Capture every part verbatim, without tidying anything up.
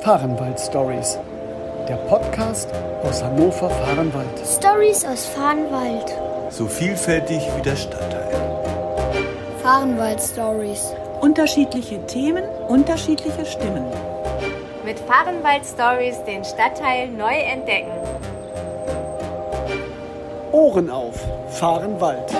Fahrenwald Stories, der Podcast aus Hannover-Fahrenwald. Stories aus Fahrenwald. So vielfältig wie der Stadtteil. Fahrenwald Stories. Unterschiedliche Themen, unterschiedliche Stimmen. Mit Fahrenwald Stories den Stadtteil neu entdecken. Ohren auf, Fahrenwald.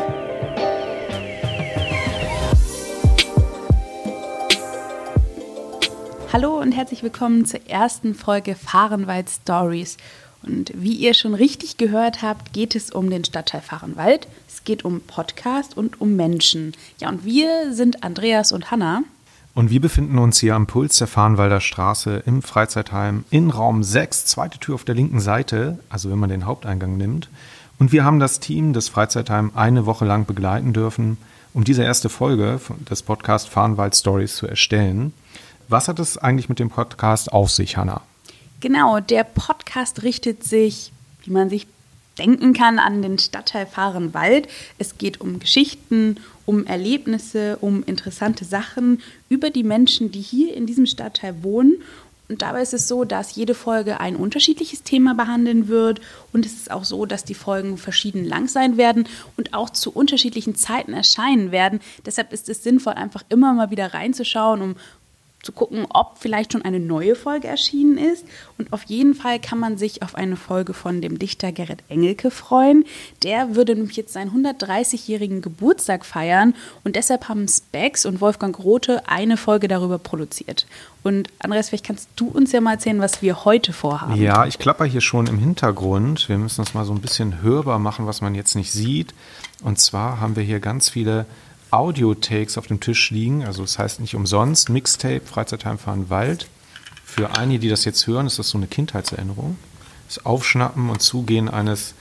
Hallo und herzlich willkommen zur ersten Folge Fahrenwald Stories. Und wie ihr schon richtig gehört habt, geht es um den Stadtteil Fahrenwald. Es geht um Podcast und um Menschen. Ja, und wir sind Andreas und Hanna. Und wir befinden uns hier am Puls der Fahrenwalder Straße im Freizeitheim in Raum sechs, zweite Tür auf der linken Seite, also wenn man den Haupteingang nimmt. Und wir haben das Team des Freizeitheim eine Woche lang begleiten dürfen, um diese erste Folge des Podcasts Fahrenwald Stories zu erstellen. Was hat es eigentlich mit dem Podcast auf sich, Hanna? Genau, der Podcast richtet sich, wie man sich denken kann, an den Stadtteil Fahrenwald. Es geht um Geschichten, um Erlebnisse, um interessante Sachen über die Menschen, die hier in diesem Stadtteil wohnen. Und dabei ist es so, dass jede Folge ein unterschiedliches Thema behandeln wird. Und es ist auch so, dass die Folgen verschieden lang sein werden und auch zu unterschiedlichen Zeiten erscheinen werden. Deshalb ist es sinnvoll, einfach immer mal wieder reinzuschauen, um zu gucken, ob vielleicht schon eine neue Folge erschienen ist. Und auf jeden Fall kann man sich auf eine Folge von dem Dichter Gerrit Engelke freuen. Der würde nämlich jetzt seinen hundertdreißigjährigen Geburtstag feiern und deshalb haben Spex und Wolfgang Grote eine Folge darüber produziert. Und Andreas, vielleicht kannst du uns ja mal erzählen, was wir heute vorhaben. Ja, ich klapper hier schon im Hintergrund. Wir müssen das mal so ein bisschen hörbar machen, was man jetzt nicht sieht. Und zwar haben wir hier ganz viele Audio-Takes auf dem Tisch liegen, also das heißt nicht umsonst, Mixtape, Freizeitheim Fahrenwald. Für einige, die das jetzt hören, ist das so eine Kindheitserinnerung. Das Aufschnappen und Zugehen eines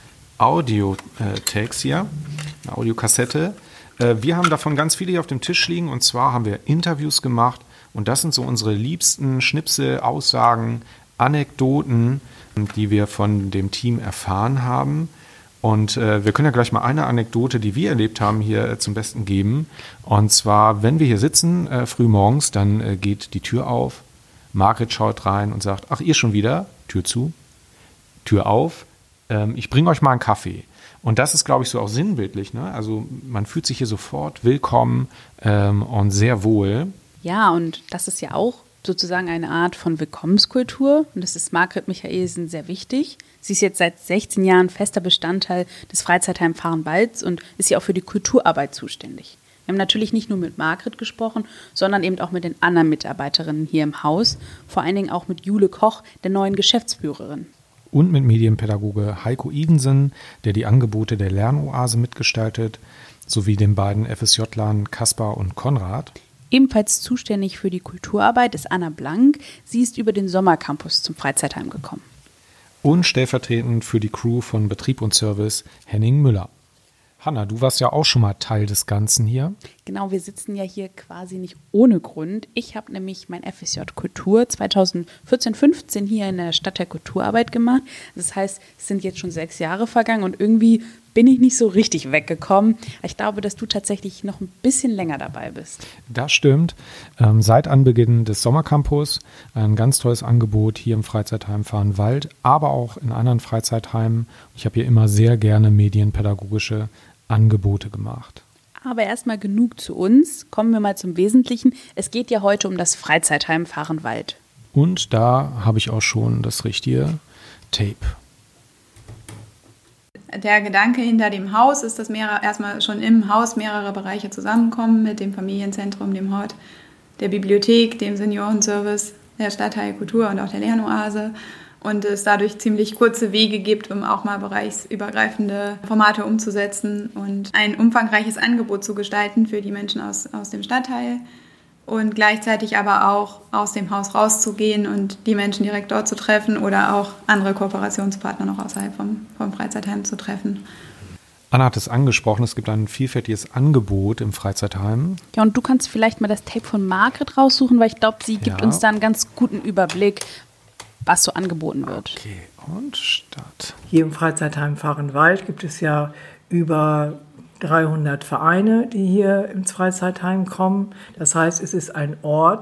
Audio-Takes hier, eine Audiokassette. Wir haben davon ganz viele hier auf dem Tisch liegen und zwar haben wir Interviews gemacht und das sind so unsere liebsten Schnipsel, Aussagen, Anekdoten, die wir von dem Team erfahren haben. Und äh, wir können ja gleich mal eine Anekdote, die wir erlebt haben, hier äh, zum Besten geben. Und zwar, wenn wir hier sitzen, äh, früh morgens, dann äh, geht die Tür auf. Margret schaut rein und sagt, ach, ihr schon wieder? Tür zu, Tür auf. Ähm, ich bringe euch mal einen Kaffee. Und das ist, glaube ich, so auch sinnbildlich. Ne? Also man fühlt sich hier sofort willkommen ähm, und sehr wohl. Ja, und das ist ja auch sozusagen eine Art von Willkommenskultur. Und das ist Margret Michaelsen sehr wichtig. Sie ist jetzt seit sechzehn Jahren fester Bestandteil des Freizeitheim Fahrenwalds und ist ja auch für die Kulturarbeit zuständig. Wir haben natürlich nicht nur mit Margret gesprochen, sondern eben auch mit den anderen Mitarbeiterinnen hier im Haus. Vor allen Dingen auch mit Jule Koch, der neuen Geschäftsführerin. Und mit Medienpädagoge Heiko Idensen, der die Angebote der Lernoase mitgestaltet, sowie den beiden F S J-Lern Kaspar und Konrad. Ebenfalls zuständig für die Kulturarbeit ist Anna Blank. Sie ist über den Sommercampus zum Freizeitheim gekommen. Und stellvertretend für die Crew von Betrieb und Service Henning Müller. Hanna, du warst ja auch schon mal Teil des Ganzen hier. Genau, wir sitzen ja hier quasi nicht ohne Grund. Ich habe nämlich mein F S J Kultur zweitausendvierzehn fünfzehn hier in der Stadt der Kulturarbeit gemacht. Das heißt, es sind jetzt schon sechs Jahre vergangen und irgendwie bin ich nicht so richtig weggekommen. Ich glaube, dass du tatsächlich noch ein bisschen länger dabei bist. Das stimmt. Ähm, seit Anbeginn des Sommercampus ein ganz tolles Angebot hier im Freizeitheim Fahrenwald, aber auch in anderen Freizeitheimen. Ich habe hier immer sehr gerne medienpädagogische Angebote gemacht. Aber erstmal genug zu uns. Kommen wir mal zum Wesentlichen. Es geht ja heute um das Freizeitheim Fahrenwald. Und da habe ich auch schon das richtige Tape. Der Gedanke hinter dem Haus ist, dass mehrere, erstmal schon im Haus mehrere Bereiche zusammenkommen mit dem Familienzentrum, dem Hort, der Bibliothek, dem Seniorenservice, der Stadtteil Kultur und auch der Lernoase und es dadurch ziemlich kurze Wege gibt, um auch mal bereichsübergreifende Formate umzusetzen und ein umfangreiches Angebot zu gestalten für die Menschen aus, aus dem Stadtteil. Und gleichzeitig aber auch aus dem Haus rauszugehen und die Menschen direkt dort zu treffen oder auch andere Kooperationspartner noch außerhalb vom, vom Freizeitheim zu treffen. Anna hat es angesprochen, es gibt ein vielfältiges Angebot im Freizeitheim. Ja, und du kannst vielleicht mal das Tape von Margret raussuchen, weil ich glaube, sie gibt Ja. uns da einen ganz guten Überblick, was so angeboten wird. Okay, und Start. Hier im Freizeitheim Fahrenwald gibt es ja über dreihundert Vereine, die hier ins Freizeitheim kommen. Das heißt, es ist ein Ort,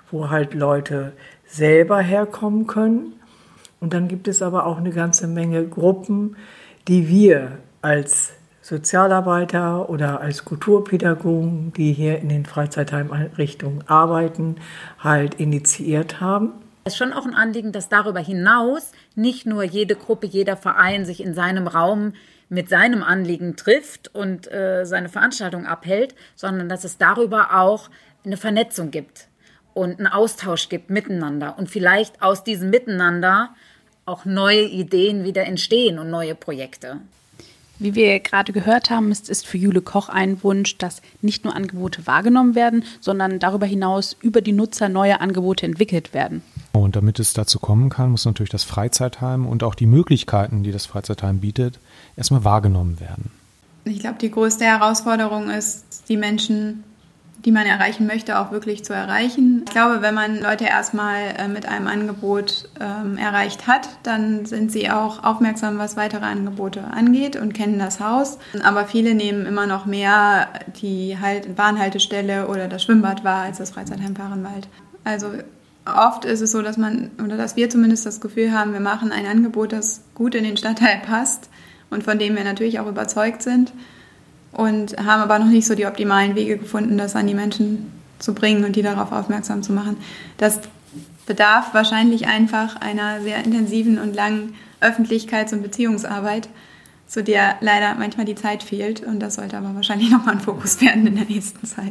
wo halt Leute selber herkommen können. Und dann gibt es aber auch eine ganze Menge Gruppen, die wir als Sozialarbeiter oder als Kulturpädagogen, die hier in den Freizeitheimeinrichtungen arbeiten, halt initiiert haben. Es ist schon auch ein Anliegen, dass darüber hinaus nicht nur jede Gruppe, jeder Verein sich in seinem Raum mit seinem Anliegen trifft und äh, seine Veranstaltung abhält, sondern dass es darüber auch eine Vernetzung gibt und einen Austausch gibt miteinander und vielleicht aus diesem Miteinander auch neue Ideen wieder entstehen und neue Projekte. Wie wir gerade gehört haben, ist, ist für Jule Koch ein Wunsch, dass nicht nur Angebote wahrgenommen werden, sondern darüber hinaus über die Nutzer neue Angebote entwickelt werden. Und damit es dazu kommen kann, muss natürlich das Freizeitheim und auch die Möglichkeiten, die das Freizeitheim bietet, erstmal wahrgenommen werden. Ich glaube, die größte Herausforderung ist, die Menschen, die man erreichen möchte, auch wirklich zu erreichen. Ich glaube, wenn man Leute erstmal äh, mit einem Angebot ähm, erreicht hat, dann sind sie auch aufmerksam, was weitere Angebote angeht und kennen das Haus. Aber viele nehmen immer noch mehr die halt Bahnhaltestelle oder das Schwimmbad wahr als das Freizeitheim Fahrenwald. Also oft ist es so, dass man, oder dass wir zumindest das Gefühl haben, wir machen ein Angebot, das gut in den Stadtteil passt und von dem wir natürlich auch überzeugt sind. Und haben aber noch nicht so die optimalen Wege gefunden, das an die Menschen zu bringen und die darauf aufmerksam zu machen. Das bedarf wahrscheinlich einfach einer sehr intensiven und langen Öffentlichkeits- und Beziehungsarbeit, zu der leider manchmal die Zeit fehlt. Und das sollte aber wahrscheinlich nochmal ein Fokus werden in der nächsten Zeit.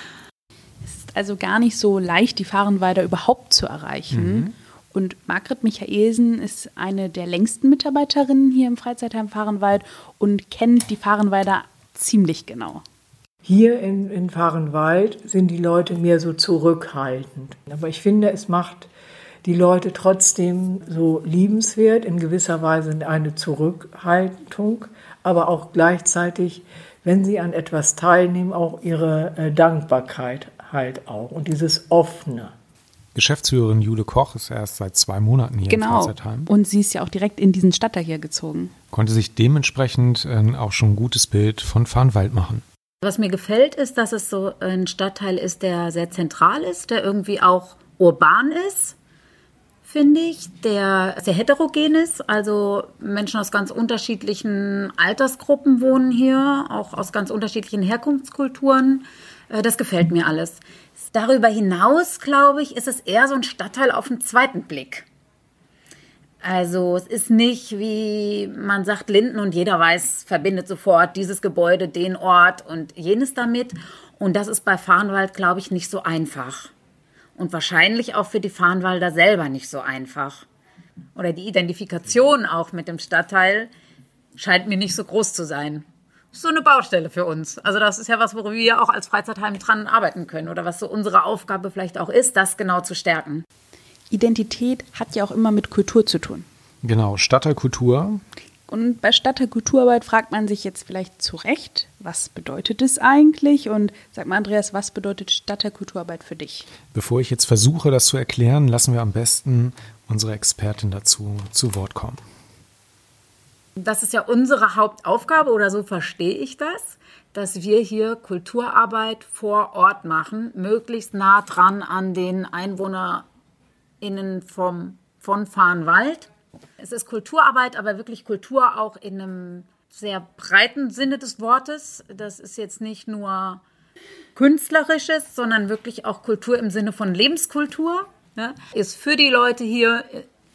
Es ist also gar nicht so leicht, die Fahrenwalder überhaupt zu erreichen. Mhm. Und Margret Michaelsen ist eine der längsten Mitarbeiterinnen hier im Freizeitheim Fahrenwald und kennt die Fahrenwalder ziemlich genau. Hier in, in Fahrenwald sind die Leute mehr so zurückhaltend. Aber ich finde, es macht die Leute trotzdem so liebenswert, in gewisser Weise eine Zurückhaltung, aber auch gleichzeitig, wenn sie an etwas teilnehmen, auch ihre äh, Dankbarkeit halt auch und dieses Offene. Geschäftsführerin Jule Koch ist erst seit zwei Monaten hier genau. im Freizeitheim. Und sie ist ja auch direkt in diesen Stadtteil hier gezogen. Konnte sich dementsprechend äh, auch schon ein gutes Bild von Fahrenwald machen. Was mir gefällt, ist, dass es so ein Stadtteil ist, der sehr zentral ist, der irgendwie auch urban ist, finde ich, der sehr heterogen ist. Also Menschen aus ganz unterschiedlichen Altersgruppen wohnen hier, auch aus ganz unterschiedlichen Herkunftskulturen. Das gefällt mir alles. Darüber hinaus, glaube ich, ist es eher so ein Stadtteil auf den zweiten Blick. Also es ist nicht, wie man sagt, Linden und jeder weiß, verbindet sofort dieses Gebäude, den Ort und jenes damit. Und das ist bei Fahrenwald, glaube ich, nicht so einfach. Und wahrscheinlich auch für die Fahrenwalder selber nicht so einfach. Oder die Identifikation auch mit dem Stadtteil scheint mir nicht so groß zu sein. So eine Baustelle für uns. Also das ist ja was, worüber wir auch als Freizeitheim dran arbeiten können oder was so unsere Aufgabe vielleicht auch ist, das genau zu stärken. Identität hat ja auch immer mit Kultur zu tun. Genau, Stadtteilkultur. Und bei Stadtteilkulturarbeit fragt man sich jetzt vielleicht zu Recht, was bedeutet es eigentlich? Und sag mal, Andreas, was bedeutet Stadtteilkulturarbeit für dich? Bevor ich jetzt versuche, das zu erklären, lassen wir am besten unsere Expertin dazu zu Wort kommen. Das ist ja unsere Hauptaufgabe, oder so verstehe ich das, dass wir hier Kulturarbeit vor Ort machen, möglichst nah dran an den EinwohnerInnen vom, von Fahrenwald. Es ist Kulturarbeit, aber wirklich Kultur auch in einem sehr breiten Sinne des Wortes. Das ist jetzt nicht nur Künstlerisches, sondern wirklich auch Kultur im Sinne von Lebenskultur. Ja, ist für die Leute hier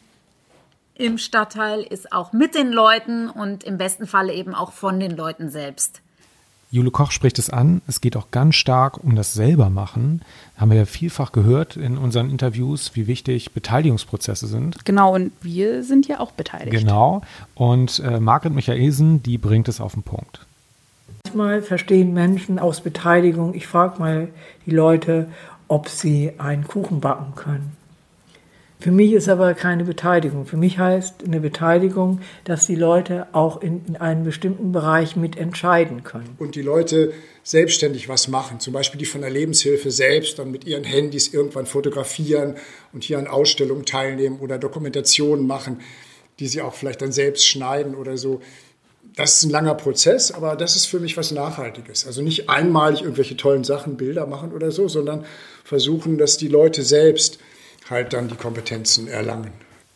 im Stadtteil, ist auch mit den Leuten und im besten Falle eben auch von den Leuten selbst. Jule Koch spricht es an, es geht auch ganz stark um das Selbermachen. Haben wir ja vielfach gehört in unseren Interviews, wie wichtig Beteiligungsprozesse sind. Genau, und wir sind ja auch beteiligt. Genau, und äh, Margret Michaelsen, die bringt es auf den Punkt. Manchmal verstehen Menschen aus Beteiligung, ich frage mal die Leute, ob sie einen Kuchen backen können. Für mich ist aber keine Beteiligung. Für mich heißt eine Beteiligung, dass die Leute auch in, in einem bestimmten Bereich mitentscheiden können. Und die Leute selbstständig was machen, zum Beispiel die von der Lebenshilfe selbst dann mit ihren Handys irgendwann fotografieren und hier an Ausstellungen teilnehmen oder Dokumentationen machen, die sie auch vielleicht dann selbst schneiden oder so. das ist ein langer Prozess, aber das ist für mich was Nachhaltiges. Also nicht einmalig irgendwelche tollen Sachen, Bilder machen oder so, sondern versuchen, dass die Leute selbst halt dann die Kompetenzen erlangen.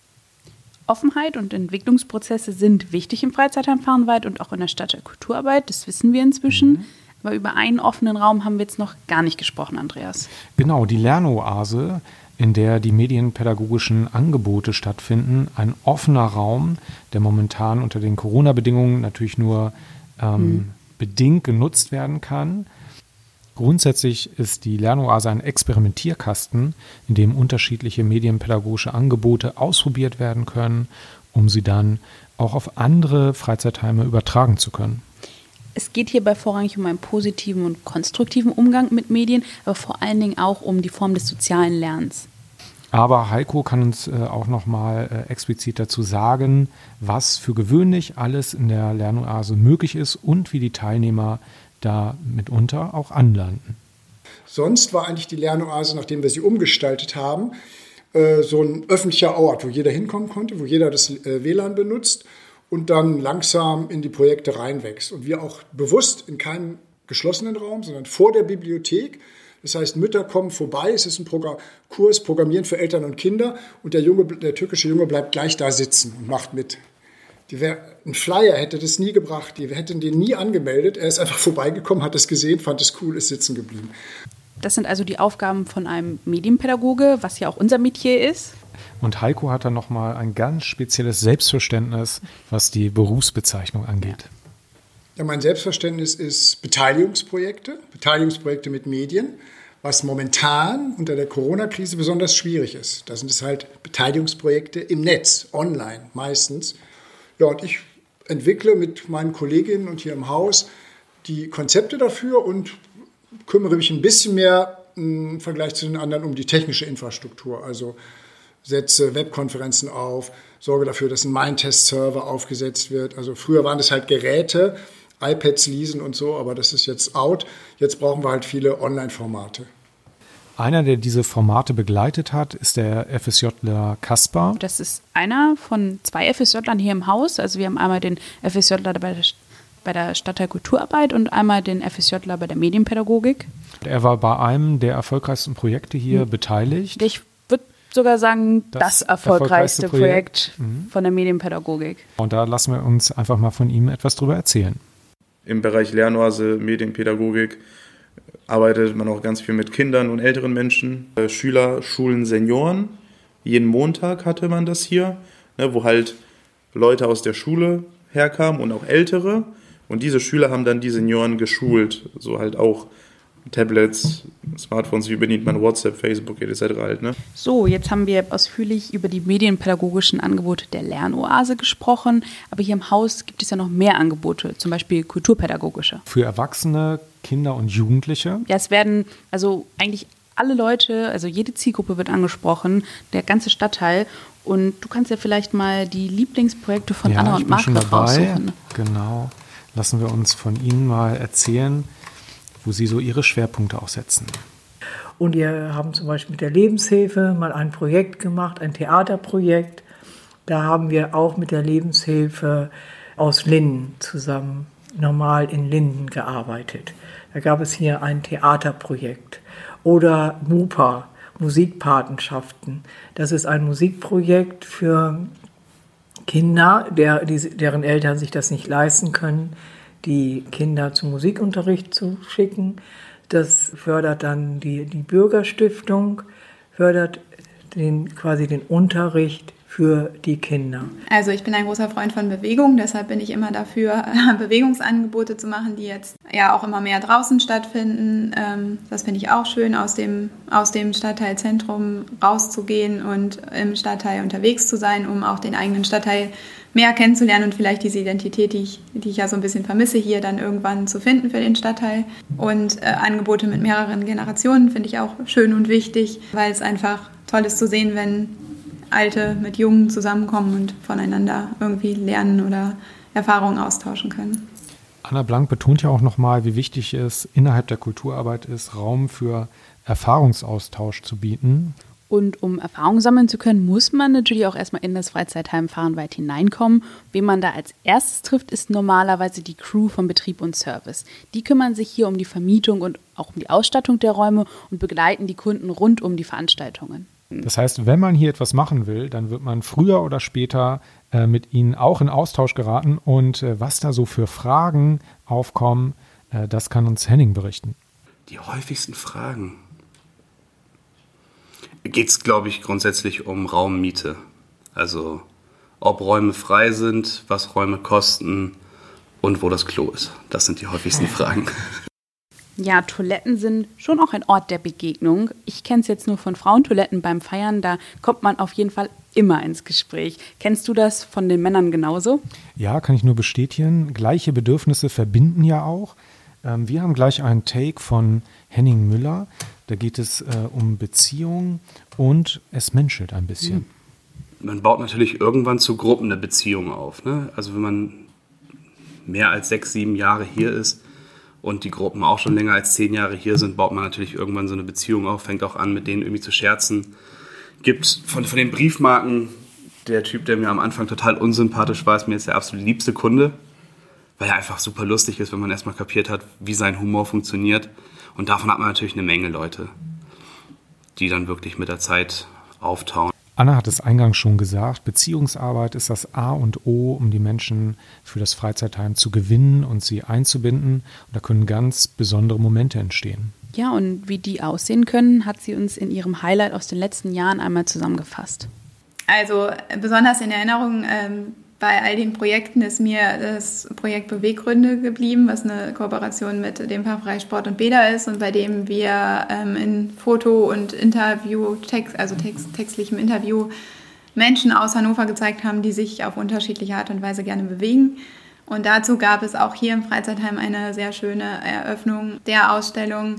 Offenheit und Entwicklungsprozesse sind wichtig im Freizeitheim Fahrenwald und auch in der Stadtteilkulturarbeit, das wissen wir inzwischen. Mhm. Aber über einen offenen Raum haben wir jetzt noch gar nicht gesprochen, Andreas. Genau, die Lernoase, in der die medienpädagogischen Angebote stattfinden. Ein offener Raum, der momentan unter den Corona-Bedingungen natürlich nur ähm, hm. bedingt genutzt werden kann. Grundsätzlich ist die Lernoase ein Experimentierkasten, in dem unterschiedliche medienpädagogische Angebote ausprobiert werden können, um sie dann auch auf andere Freizeitheime übertragen zu können. Es geht hierbei vorrangig um einen positiven und konstruktiven Umgang mit Medien, aber vor allen Dingen auch um die Form des sozialen Lernens. Aber Heiko kann uns äh, auch noch mal äh, explizit dazu sagen, was für gewöhnlich alles in der Lernoase möglich ist und wie die Teilnehmer da mitunter auch anlanden. Sonst war eigentlich die Lernoase, nachdem wir sie umgestaltet haben, äh, so ein öffentlicher Ort, wo jeder hinkommen konnte, wo jeder das äh, W L A N benutzt und dann langsam in die Projekte reinwächst. Und wir auch bewusst in keinem geschlossenen Raum, sondern vor der Bibliothek. Das heißt, Mütter kommen vorbei, es ist ein Programm, Kurs Programmieren für Eltern und Kinder und der, Junge, der türkische Junge bleibt gleich da sitzen und macht mit. Die wär, ein Flyer hätte das nie gebracht, die hätten den nie angemeldet. Er ist einfach vorbeigekommen, hat es gesehen, fand es cool, ist sitzen geblieben. Das sind also die Aufgaben von einem Medienpädagoge, was ja auch unser Metier ist. Und Heiko hat dann nochmal ein ganz spezielles Selbstverständnis, was die Berufsbezeichnung angeht. Ja, mein Selbstverständnis ist Beteiligungsprojekte, Beteiligungsprojekte mit Medien, was momentan unter der Corona-Krise besonders schwierig ist. Da sind es halt Beteiligungsprojekte im Netz, online meistens. Ja, und ich entwickle mit meinen Kolleginnen und hier im Haus die Konzepte dafür und kümmere mich ein bisschen mehr im Vergleich zu den anderen um die technische Infrastruktur. Also setze Webkonferenzen auf, sorge dafür, dass ein Mindtest-Server aufgesetzt wird. Also früher waren das halt Geräte, iPads leasen und so, aber das ist jetzt out. Jetzt brauchen wir halt viele Online-Formate. Einer, der diese Formate begleitet hat, ist der FSJler Kaspar. Das ist einer von zwei FSJlern hier im Haus. Also wir haben einmal den FSJler bei der, bei der Stadtteilkulturarbeit und einmal den FSJler bei der Medienpädagogik. Er war bei einem der erfolgreichsten Projekte hier mhm. beteiligt. Ich würde sogar sagen, das, das erfolgreichste, erfolgreichste Projekt, Projekt mhm. von der Medienpädagogik. Und da lassen wir uns einfach mal von ihm etwas drüber erzählen. Im Bereich Lernoase, Medienpädagogik arbeitet man auch ganz viel mit Kindern und älteren Menschen, Schüler, Schulen, Senioren. Jeden Montag hatte man das hier, ne, wo halt Leute aus der Schule herkamen und auch Ältere. Und diese Schüler haben dann die Senioren geschult, so halt auch Tablets, Smartphones, wie bedient man WhatsApp, Facebook et cetera halt, ne? So, jetzt haben wir ausführlich über die medienpädagogischen Angebote der Lernoase gesprochen, aber hier im Haus gibt es ja noch mehr Angebote, zum Beispiel kulturpädagogische. Für Erwachsene, Kinder und Jugendliche? Ja, es werden also eigentlich alle Leute, also jede Zielgruppe wird angesprochen, der ganze Stadtteil. Und du kannst ja vielleicht mal die Lieblingsprojekte von ja, Anna und Margret raussuchen. Genau, lassen wir uns von Ihnen mal erzählen, wo Sie so Ihre Schwerpunkte auch setzen. Und wir haben zum Beispiel mit der Lebenshilfe mal ein Projekt gemacht, ein Theaterprojekt. Da haben wir auch mit der Lebenshilfe aus Linden zusammen normal in Linden gearbeitet. Da gab es hier ein Theaterprojekt. Oder MUPA, Musikpatenschaften. Das ist ein Musikprojekt für Kinder, der, die, deren Eltern sich das nicht leisten können, die Kinder zum Musikunterricht zu schicken. Das fördert dann die, die Bürgerstiftung, fördert den, quasi den Unterricht für die Kinder. Also ich bin ein großer Freund von Bewegung, deshalb bin ich immer dafür, Bewegungsangebote zu machen, die jetzt ja auch immer mehr draußen stattfinden. Das finde ich auch schön, aus dem, aus dem Stadtteilzentrum rauszugehen und im Stadtteil unterwegs zu sein, um auch den eigenen Stadtteil mehr kennenzulernen und vielleicht diese Identität, die ich, die ich ja so ein bisschen vermisse, hier dann irgendwann zu finden für den Stadtteil. Und äh, Angebote mit mehreren Generationen finde ich auch schön und wichtig, weil es einfach toll ist zu sehen, wenn Alte mit Jungen zusammenkommen und voneinander irgendwie lernen oder Erfahrungen austauschen können. Anna Blank betont ja auch nochmal, wie wichtig es innerhalb der Kulturarbeit ist, Raum für Erfahrungsaustausch zu bieten. Und um Erfahrung sammeln zu können, muss man natürlich auch erstmal in das Freizeitheim Fahrenwald hineinkommen. Wen man da als erstes trifft, ist normalerweise die Crew von Betrieb und Service. Die kümmern sich hier um die Vermietung und auch um die Ausstattung der Räume und begleiten die Kunden rund um die Veranstaltungen. Das heißt, wenn man hier etwas machen will, dann wird man früher oder später äh, mit ihnen auch in Austausch geraten. Und äh, was da so für Fragen aufkommen, äh, das kann uns Henning berichten. Die häufigsten Fragen. Geht es, glaube ich, grundsätzlich um Raummiete. Also ob Räume frei sind, was Räume kosten und wo das Klo ist. Das sind die häufigsten Fragen. Ja, Toiletten sind schon auch ein Ort der Begegnung. Ich kenne es jetzt nur von Frauentoiletten beim Feiern. Da kommt man auf jeden Fall immer ins Gespräch. Kennst du das von den Männern genauso? Ja, kann ich nur bestätigen. Gleiche Bedürfnisse verbinden ja auch. Ähm, wir haben gleich einen Take von Henning Müller. Da geht es äh, um Beziehungen und es menschelt ein bisschen. Man baut natürlich irgendwann zu Gruppen eine Beziehung auf. Ne? Also wenn man mehr als sechs, sieben Jahre hier ist und die Gruppen auch schon länger als zehn Jahre hier sind, baut man natürlich irgendwann so eine Beziehung auf, fängt auch an, mit denen irgendwie zu scherzen. Gibt von, von den Briefmarken, der Typ, der mir am Anfang total unsympathisch war, ist mir jetzt der absolut liebste Kunde, weil er einfach super lustig ist, wenn man erstmal kapiert hat, wie sein Humor funktioniert. Und davon hat man natürlich eine Menge Leute, die dann wirklich mit der Zeit auftauen. Anna hat es eingangs schon gesagt, Beziehungsarbeit ist das A und O, um die Menschen für das Freizeitheim zu gewinnen und sie einzubinden. Und da können ganz besondere Momente entstehen. Ja, und wie die aussehen können, hat sie uns in ihrem Highlight aus den letzten Jahren einmal zusammengefasst. Also besonders in Erinnerung ähm, bei all den Projekten ist mir das Projekt Beweggründe geblieben, was eine Kooperation mit dem Fachbereich Sport und Bäder ist und bei dem wir ähm, in Foto- und Interview, Text, also text, textlichem Interview Menschen aus Hannover gezeigt haben, die sich auf unterschiedliche Art und Weise gerne bewegen. Und dazu gab es auch hier im Freizeitheim eine sehr schöne Eröffnung der Ausstellung,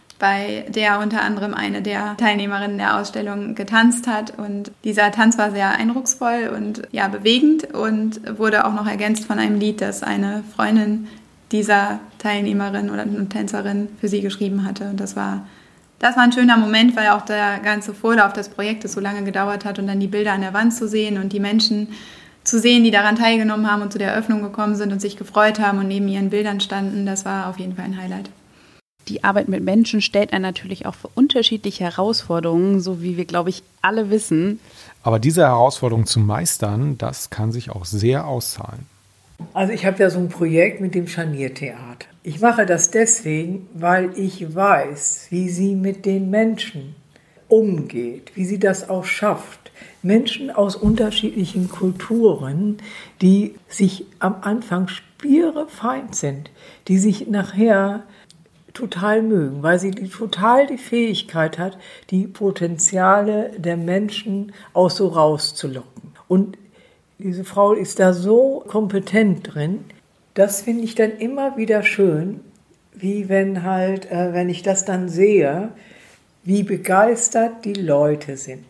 bei der unter anderem eine der Teilnehmerinnen der Ausstellung getanzt hat. Und dieser Tanz war sehr eindrucksvoll und ja, bewegend und wurde auch noch ergänzt von einem Lied, das eine Freundin dieser Teilnehmerin oder Tänzerin für sie geschrieben hatte. Und das war, das war ein schöner Moment, weil auch der ganze Vorlauf des Projektes so lange gedauert hat und dann die Bilder an der Wand zu sehen und die Menschen zu sehen, die daran teilgenommen haben und zu der Eröffnung gekommen sind und sich gefreut haben und neben ihren Bildern standen, das war auf jeden Fall ein Highlight. Die Arbeit mit Menschen stellt einen natürlich auch für unterschiedliche Herausforderungen, so wie wir, glaube ich, alle wissen. Aber diese Herausforderung zu meistern, das kann sich auch sehr auszahlen. Also ich habe ja so ein Projekt mit dem Scharniertheater. Ich mache das deswegen, weil ich weiß, wie sie mit den Menschen umgeht, wie sie das auch schafft. Menschen aus unterschiedlichen Kulturen, die sich am Anfang spirefeind sind, die sich nachher total mögen, weil sie die, total die Fähigkeit hat, die Potenziale der Menschen auch so rauszulocken. Und diese Frau ist da so kompetent drin, das finde ich dann immer wieder schön, wie wenn halt, äh, wenn ich das dann sehe, wie begeistert die Leute sind.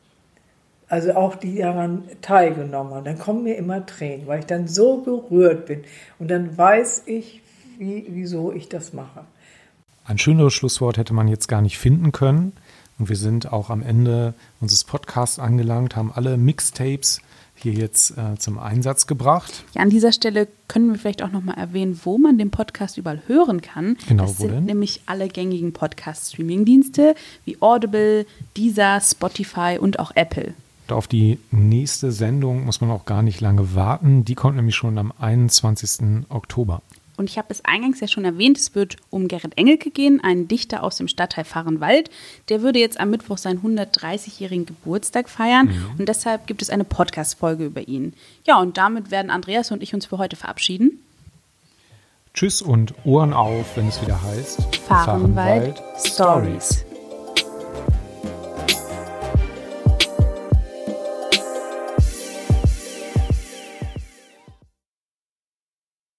Also auch die daran teilgenommen haben. Dann kommen mir immer Tränen, weil ich dann so berührt bin. Und dann weiß ich, wie, wieso ich das mache. Ein schöneres Schlusswort hätte man jetzt gar nicht finden können. Und wir sind auch am Ende unseres Podcasts angelangt, haben alle Mixtapes hier jetzt äh, zum Einsatz gebracht. Ja, an dieser Stelle können wir vielleicht auch nochmal erwähnen, wo man den Podcast überall hören kann. Genau, das wo sind denn? Nämlich alle gängigen Podcast-Streaming-Dienste wie Audible, Deezer, Spotify und auch Apple. Auf die nächste Sendung muss man auch gar nicht lange warten. Die kommt nämlich schon am einundzwanzigsten Oktober. Und ich habe es eingangs ja schon erwähnt, es wird um Gerrit Engelke gehen, einen Dichter aus dem Stadtteil Fahrenwald. Der würde jetzt am Mittwoch seinen hundertdreißigjährigen Geburtstag feiern mhm. und deshalb gibt es eine Podcast-Folge über ihn. Ja, und damit werden Andreas und ich uns für heute verabschieden. Tschüss und Ohren auf, wenn es wieder heißt Fahrenwald, Fahrenwald Stories.